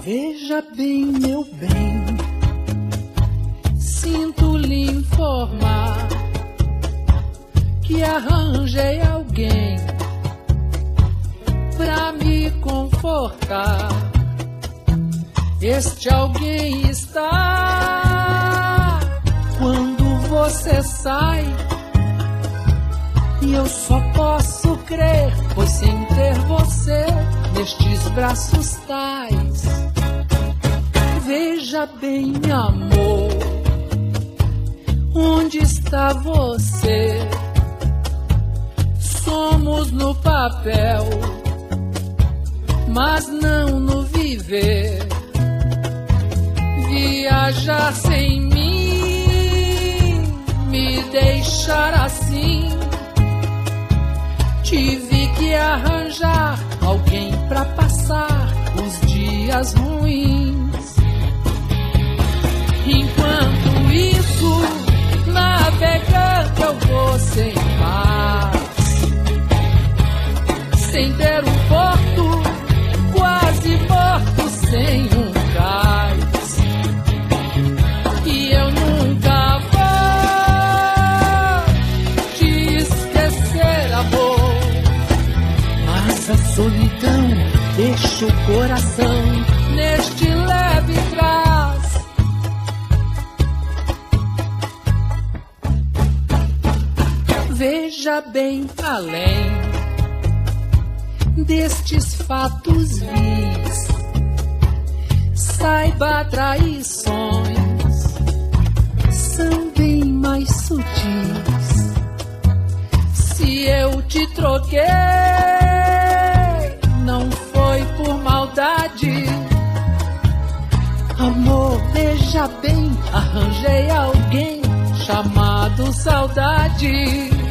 Veja bem, meu bem, sinto lhe informar que arranjei alguém pra me confortar. Este alguém está quando você sai, e eu só posso crer, pois sem ter você nestes braços tais. Veja bem, amor, onde está você? Somos no papel, mas não no viver. Viajar sem mim, me deixar assim. Tive que arranjar alguém pra passar os dias ruins. Enquanto isso, navegando eu vou sem paz, sem ter um porto, quase morto sem um cais. E eu nunca vou te esquecer, amor, mas a solidão deixa o coração neste leve trás. Veja bem além destes fatos vis, saiba, traições são bem mais sutis. Se eu te troquei, não foi por maldade. Amor, veja bem, arranjei alguém chamado saudade.